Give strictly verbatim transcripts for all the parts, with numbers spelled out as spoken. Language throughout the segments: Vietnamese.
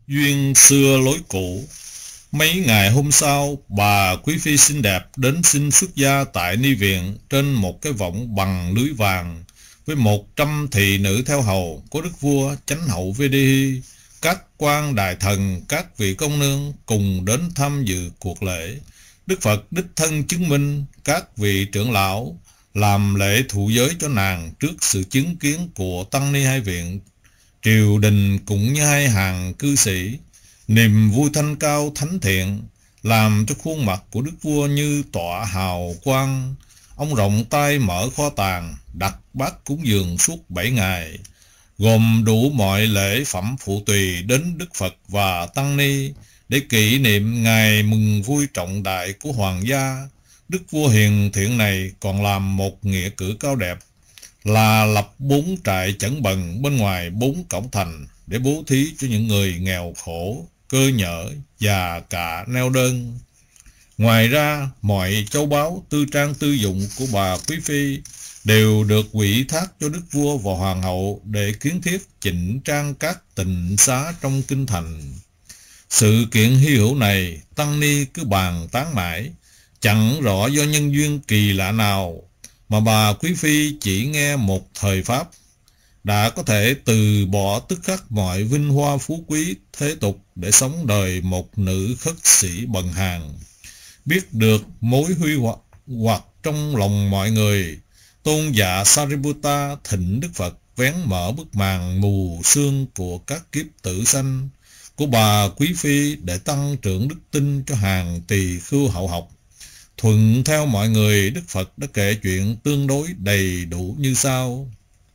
Duyên xưa lối cũ. Mấy ngày hôm sau, bà quý phi xinh đẹp đến xin xuất gia tại ni viện trên một cái võng bằng lưới vàng, với một trăm thị nữ theo hầu của đức vua chánh hậu Vedihi. Các quan đại thần, các vị công nương cùng đến tham dự cuộc lễ. Đức Phật đích thân chứng minh, các vị trưởng lão làm lễ thụ giới cho nàng trước sự chứng kiến của tăng ni hai viện. Triều đình cũng như hai hàng cư sĩ, niềm vui thanh cao thánh thiện, làm cho khuôn mặt của đức vua như tỏa hào quang. Ông rộng tay mở kho tàng, đặt bát cúng dường suốt bảy ngày, gồm đủ mọi lễ phẩm phụ tùy đến Đức Phật và tăng ni, để kỷ niệm ngày mừng vui trọng đại của hoàng gia. Đức vua hiền thiện này còn làm một nghĩa cử cao đẹp, là lập bốn trại chẩn bần bên ngoài bốn cổng thành để bố thí cho những người nghèo khổ, cơ nhở và cả neo đơn. Ngoài ra, mọi châu báu tư trang tư dụng của bà quý phi đều được ủy thác cho đức vua và hoàng hậu để kiến thiết chỉnh trang các tịnh xá trong kinh thành. Sự kiện hy hữu này tăng ni cứ bàn tán mãi, chẳng rõ do nhân duyên kỳ lạ nào mà bà quý phi chỉ nghe một thời pháp đã có thể từ bỏ tức khắc mọi vinh hoa phú quý thế tục để sống đời một nữ khất sĩ bần hàn. Biết được mối huy hoặc, hoặc trong lòng mọi người, tôn giả Sariputta thỉnh Đức Phật vén mở bức màn mù sương của các kiếp tử sanh của bà quý phi để tăng trưởng đức tin cho hàng tỳ khưu hậu học. Thuận theo mọi người, Đức Phật đã kể chuyện tương đối đầy đủ như sau.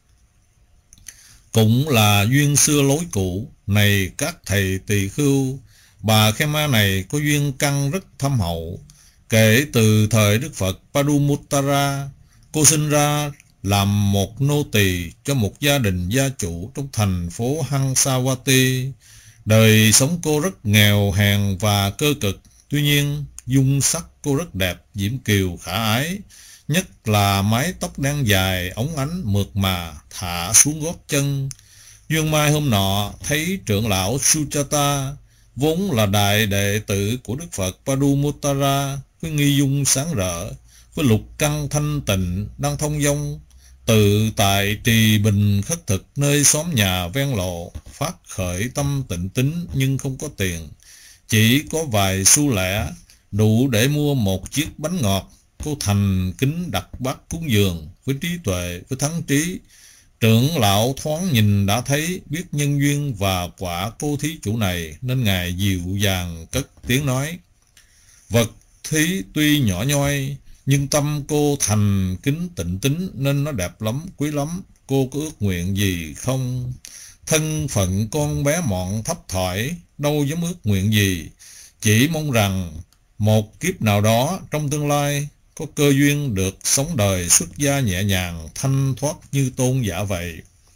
Cũng là duyên xưa lối cũ, này các thầy tỳ khưu, bà Khema này có duyên căn rất thâm hậu. Kể từ thời Đức Phật Padumuttara, cô sinh ra làm một nô tỳ cho một gia đình gia chủ trong thành phố Hansawati. Đời sống cô rất nghèo hèn và cơ cực, tuy nhiên dung sắc cô rất đẹp, diễm kiều khả ái, nhất là mái tóc đen dài óng ánh mượt mà thả xuống gót chân. Duyên mai hôm nọ thấy trưởng lão Suchata, vốn là đại đệ tử của Đức Phật Padumuttara, với nghi dung sáng rỡ, với lục căn thanh tịnh, đang thông dong tự tại trì bình khất thực nơi xóm nhà ven lộ, phát khởi tâm tịnh tín nhưng không có tiền, chỉ có vài xu lẻ đủ để mua một chiếc bánh ngọt. Cô thành kính đặt bát cúng dường với trí tuệ, với thắng trí. Trưởng lão thoáng nhìn đã thấy, biết nhân duyên và quả cô thí chủ này, nên ngài dịu dàng cất tiếng nói: vật thí tuy nhỏ nhoi, nhưng tâm cô thành kính tịnh tín, nên nó đẹp lắm, quý lắm. Cô có ước nguyện gì không? Thân phận con bé mọn thấp thỏi, đâu dám ước nguyện gì, chỉ mong rằng một kiếp nào đó trong tương lai có cơ duyên được sống đời xuất gia nhẹ nhàng, thanh thoát như tôn giả vậy.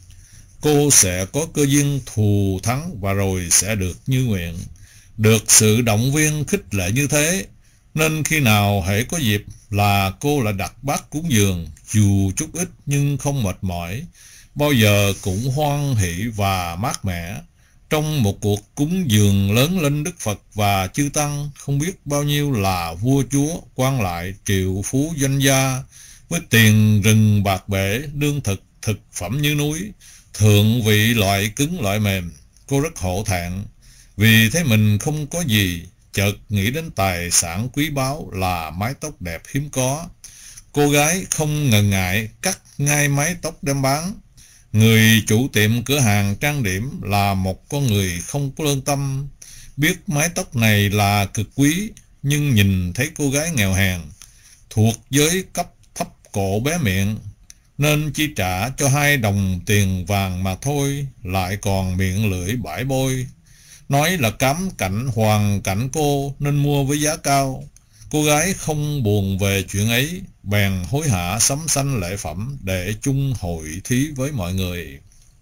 Cô sẽ có cơ duyên thù thắng và rồi sẽ được như nguyện. Được sự động viên khích lệ như thế, nên khi nào hễ có dịp là cô lại đặt bát cúng dường, dù chút ít nhưng không mệt mỏi, bao giờ cũng hoan hỷ và mát mẻ. Trong một cuộc cúng dường lớn lên Đức Phật và chư Tăng, không biết bao nhiêu là vua chúa, quan lại, triệu phú doanh gia, với tiền rừng bạc bể, lương thực, thực phẩm như núi, thượng vị loại cứng loại mềm. Cô rất hổ thẹn, vì thấy mình không có gì, chợt nghĩ đến tài sản quý báu là mái tóc đẹp hiếm có. Cô gái không ngần ngại cắt ngay mái tóc đem bán. Người chủ tiệm cửa hàng trang điểm là một con người không có lương tâm, biết mái tóc này là cực quý, nhưng nhìn thấy cô gái nghèo hèn, thuộc giới cấp thấp cổ bé miệng, nên chi trả cho hai đồng tiền vàng mà thôi, lại còn miệng lưỡi bãi bôi, nói là cám cảnh hoàn cảnh cô nên mua với giá cao. Cô gái không buồn về chuyện ấy, bèn hối hả sắm sanh lễ phẩm để chung hội thí với mọi người.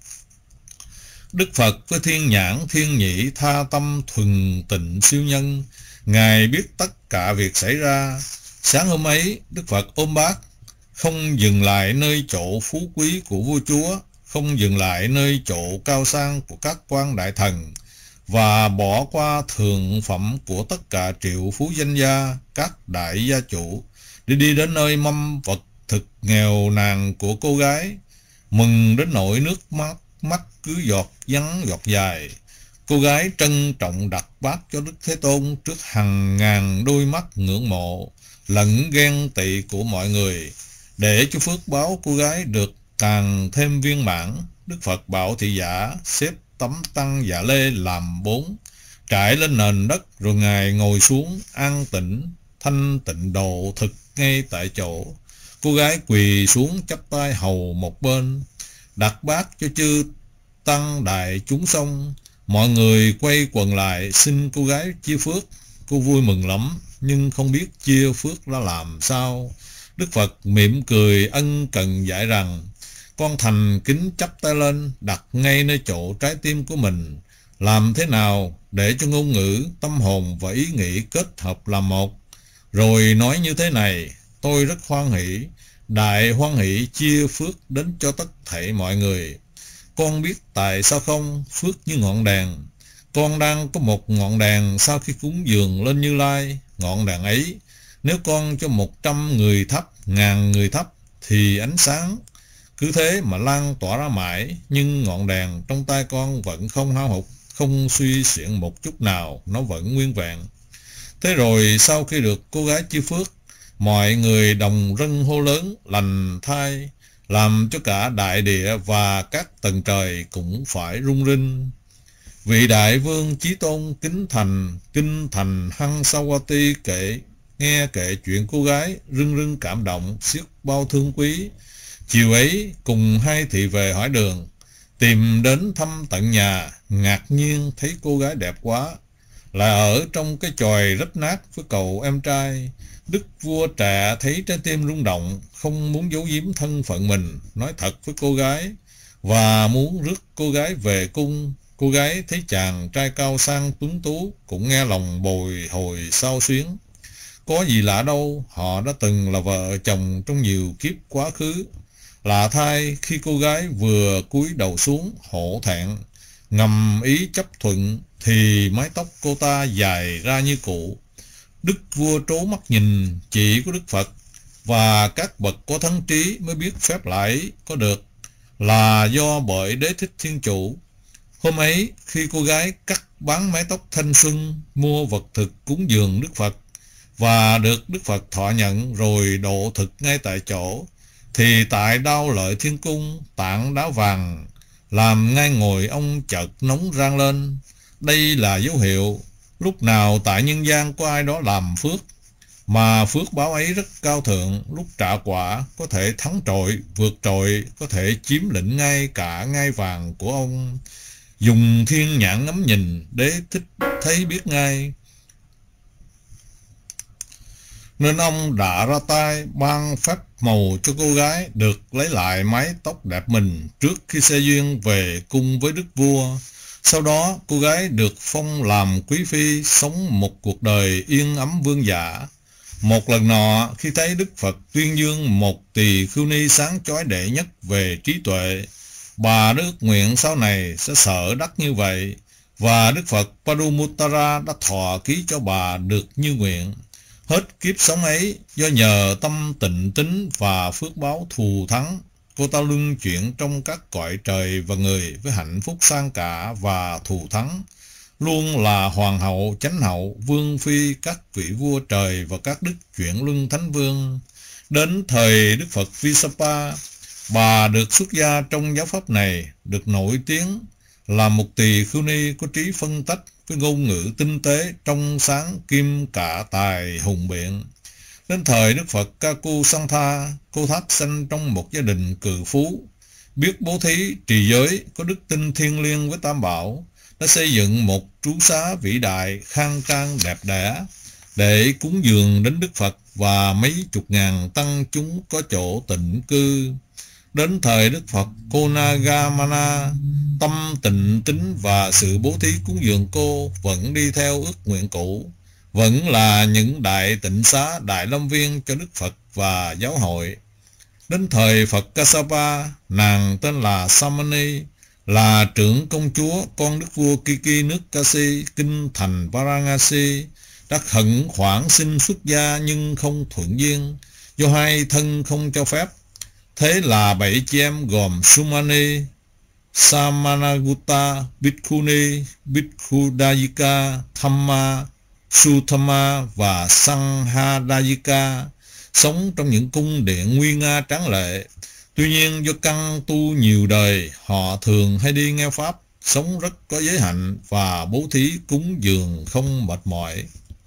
Đức Phật với thiên nhãn thiên nhĩ tha tâm thuần tịnh siêu nhân, ngài biết tất cả việc xảy ra. Sáng hôm ấy, Đức Phật ôm bát, không dừng lại nơi chỗ phú quý của vua chúa, không dừng lại nơi chỗ cao sang của các quan đại thần, và bỏ qua thượng phẩm của tất cả triệu phú danh gia, các đại gia chủ, để đi đến nơi mâm vật thực nghèo nàn của cô gái, mừng đến nỗi nước mắt mắt cứ giọt vắng giọt dài. Cô gái trân trọng đặt bát cho Đức Thế Tôn trước hàng ngàn đôi mắt ngưỡng mộ lẫn ghen tị của mọi người. Để cho phước báo cô gái được càng thêm viên mãn, Đức Phật bảo thị giả xếp tấm tăng dạ lê làm bốn, trải lên nền đất, rồi Ngài ngồi xuống an tĩnh thanh tịnh độ thực ngay tại chỗ. Cô gái quỳ xuống chắp tay hầu một bên, đặt bát cho chư tăng đại chúng xong. Mọi người quay quần lại xin cô gái chia phước. Cô vui mừng lắm, nhưng không biết chia phước ra làm sao. Đức Phật mỉm cười ân cần dạy rằng: con thành kính chắp tay lên, đặt ngay nơi chỗ trái tim của mình. Làm thế nào để cho ngôn ngữ, tâm hồn và ý nghĩ kết hợp làm một? Rồi nói như thế này: tôi rất hoan hỷ, đại hoan hỷ chia phước đến cho tất thảy mọi người. Con biết tại sao không? Phước như ngọn đèn. Con đang có một ngọn đèn, sau khi cúng dường lên Như Lai, ngọn đèn ấy, nếu con cho một trăm người thắp, ngàn người thắp, thì ánh sáng cứ thế mà lan tỏa ra mãi. Nhưng ngọn đèn trong tay con vẫn không hao hụt, không suy xiển một chút nào, nó vẫn nguyên vẹn. Thế rồi sau khi được cô gái chia phước, mọi người đồng rân hô lớn lành thai, làm cho cả đại địa và các tầng trời cũng phải rung rinh. Vị đại vương Chí Tôn kính thành kinh thành Hăng Sawati kể nghe kể chuyện cô gái, rưng rưng cảm động xiết bao thương quý. Chiều ấy cùng hai thị về hỏi đường, tìm đến thăm tận nhà, ngạc nhiên thấy cô gái đẹp quá, là ở trong cái chòi rách nát với cậu em trai. Đức vua trẻ thấy trái tim rung động, không muốn giấu giếm thân phận mình, nói thật với cô gái và muốn rước cô gái về cung. Cô gái thấy chàng trai cao sang tuấn tú, cũng nghe lòng bồi hồi xao xuyến. Có gì lạ đâu, họ đã từng là vợ chồng trong nhiều kiếp quá khứ. Lạ thay, khi cô gái vừa cúi đầu xuống hổ thẹn ngầm ý chấp thuận, thì mái tóc cô ta dài ra như cũ. Đức vua trố mắt nhìn, chỉ có Đức Phật và các bậc có thánh trí mới biết phép lạ ấy có được là do bởi Đế Thích Thiên Chủ. Hôm ấy, khi cô gái cắt bán mái tóc thanh xuân, mua vật thực cúng dường Đức Phật và được Đức Phật thọ nhận rồi độ thực ngay tại chỗ, thì tại Đao Lợi Thiên Cung, tảng đá vàng làm ngay ngồi ông chợt nóng rang lên. Đây là dấu hiệu lúc nào tại nhân gian có ai đó làm phước, mà phước báo ấy rất cao thượng, lúc trả quả có thể thắng trội, vượt trội, có thể chiếm lĩnh ngay cả ngai vàng của ông. Dùng thiên nhãn ngắm nhìn, Đế Thích thấy biết ngay, nên ông đã ra tay ban phép màu cho cô gái được lấy lại mái tóc đẹp mình trước khi xe duyên về cung với đức vua. Sau đó cô gái được phong làm quý phi, sống một cuộc đời yên ấm vương giả. Một lần nọ, khi thấy Đức Phật tuyên dương một tỳ khưu ni sáng chói đệ nhất về trí tuệ, bà ước nguyện sau này sẽ sở đắc như vậy, và Đức Phật Padumuttara đã thọ ký cho bà được như nguyện. Hết kiếp sống ấy, do nhờ tâm tịnh tín và phước báo thù thắng, cô ta luân chuyển trong các cõi trời và người với hạnh phúc sang cả và thù thắng, luôn là hoàng hậu, chánh hậu, vương phi, các vị vua trời và các đức chuyển luân thánh vương. Đến thời Đức Phật Visapa, bà được xuất gia trong giáo pháp này, được nổi tiếng là một tỳ khưu ni có trí phân tách, với ngôn ngữ tinh tế, trong sáng, kim cả tài hùng biện. Đến thời Đức Phật Kaku Santha, cô thác sanh trong một gia đình cự phú, biết bố thí, trì giới, có đức tin thiêng liêng với Tam Bảo, đã xây dựng một trú xá vĩ đại, khang trang đẹp đẽ, để cúng dường đến Đức Phật và mấy chục ngàn tăng chúng có chỗ tịnh cư. Đến thời Đức Phật Konagamana, tâm tịnh tín và sự bố thí cúng dường cô vẫn đi theo ước nguyện cũ, vẫn là những đại tịnh xá, đại lâm viên cho Đức Phật và giáo hội. Đến thời Phật Kassapa, nàng tên là Samani, là trưởng công chúa con đức vua Kiki nước Kasi, kinh thành Varanasi, đã khẩn khoản xin xuất gia nhưng không thuận duyên, do hai thân không cho phép. Thế là bảy chị em gồm Sumani, Samanagutta, Bhikkhuni, Bhikkhudayika, Thamma, Sutama và Sanghadayika sống trong những cung điện nguy nga tráng lệ. Tuy nhiên do căn tu nhiều đời, họ thường hay đi nghe pháp, sống rất có giới hạnh và bố thí cúng dường không mệt mỏi.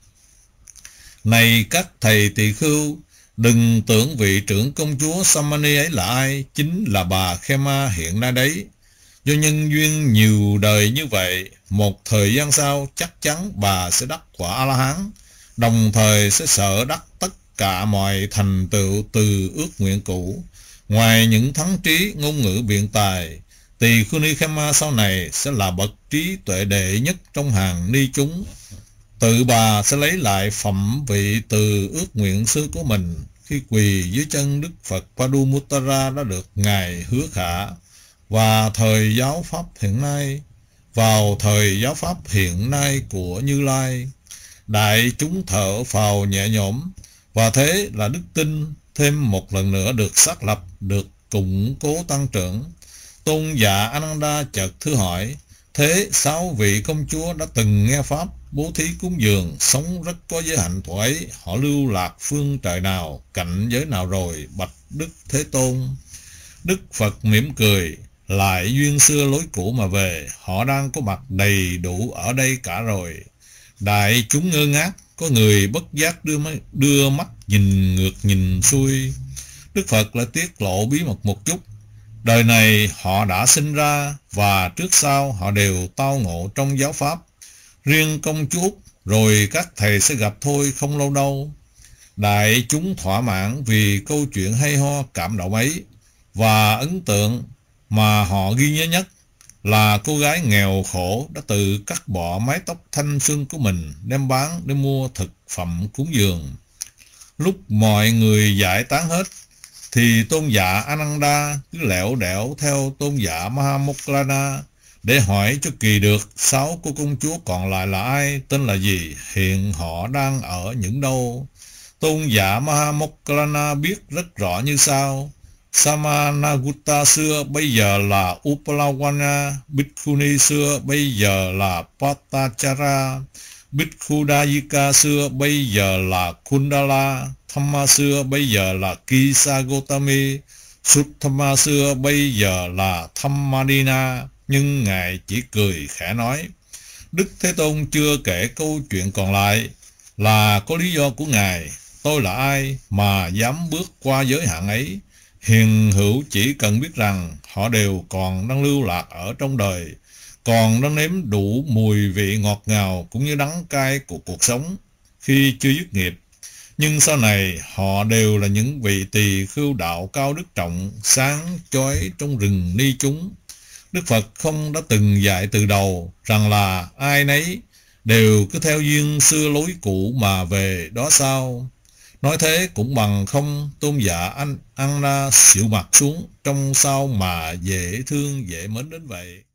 Này các thầy tỳ khưu, đừng tưởng vị trưởng công chúa Samani ấy là ai, chính là bà Khema hiện nay đấy. Do nhân duyên nhiều đời như vậy, một thời gian sau chắc chắn bà sẽ đắc quả A-la-hán, đồng thời sẽ sở đắc tất cả mọi thành tựu từ ước nguyện cũ. Ngoài những thắng trí ngôn ngữ biện tài, Tỳ Khưu Ni Khema sau này sẽ là bậc trí tuệ đệ nhất trong hàng ni chúng. Tự bà sẽ lấy lại phẩm vị từ ước nguyện xưa của mình khi quỳ dưới chân Đức Phật Padumuttara đã được Ngài hứa khả. Và thời giáo pháp hiện nay, vào thời giáo pháp hiện nay của Như Lai, đại chúng thở phào nhẹ nhõm, và thế là đức tin thêm một lần nữa được xác lập, được củng cố tăng trưởng. Tôn giả Ananda chợt thưa hỏi: thế sáu vị công chúa đã từng nghe pháp, bố thí cúng dường, sống rất có giới hạnh thuở ấy, họ lưu lạc phương trời nào, cảnh giới nào rồi, bạch Đức Thế Tôn? Đức Phật mỉm cười: lại duyên xưa lối cũ mà về, họ đang có mặt đầy đủ ở đây cả rồi. Đại chúng ngơ ngác, có người bất giác đưa, máy, đưa mắt nhìn ngược nhìn xuôi. Đức Phật lại tiết lộ bí mật một chút. Đời này họ đã sinh ra và trước sau họ đều tao ngộ trong giáo pháp. Riêng công chúa rồi các thầy sẽ gặp thôi, không lâu đâu. Đại chúng thỏa mãn vì câu chuyện hay ho cảm động ấy, và ấn tượng mà họ ghi nhớ nhất là cô gái nghèo khổ đã tự cắt bỏ mái tóc thanh xuân của mình đem bán để mua thực phẩm cúng dường. Lúc mọi người giải tán hết thì tôn giả Ananda cứ lẻo đẻo theo tôn giả Mahamokkallana để hỏi cho kỳ được sáu cô công chúa còn lại là ai, tên là gì, hiện họ đang ở những đâu. Tôn giả Mahamokkallana biết rất rõ như sau: Samanagutta xưa bây giờ là Upalawana, Bhikkhuni xưa bây giờ là Patachara, Bhikkhudayika xưa bây giờ là Kundala, Thamma xưa bây giờ là Kisagotami, Suttama xưa bây giờ là Thammadina. Nhưng Ngài chỉ cười khẽ nói: Đức Thế Tôn chưa kể câu chuyện còn lại là có lý do của Ngài. Tôi là ai mà dám bước qua giới hạn ấy? Hiền hữu chỉ cần biết rằng họ đều còn đang lưu lạc ở trong đời, còn đang nếm đủ mùi vị ngọt ngào cũng như đắng cay của cuộc sống khi chưa dứt nghiệp. Nhưng sau này họ đều là những vị tỳ khưu đạo cao đức trọng, sáng chói trong rừng ni chúng. Đức Phật không đã từng dạy từ đầu rằng là ai nấy đều cứ theo duyên xưa lối cũ mà về đó sao? Nói thế cũng bằng không. Tôn giả anh Anna xịu mặt xuống, trong sao mà dễ thương dễ mến đến vậy.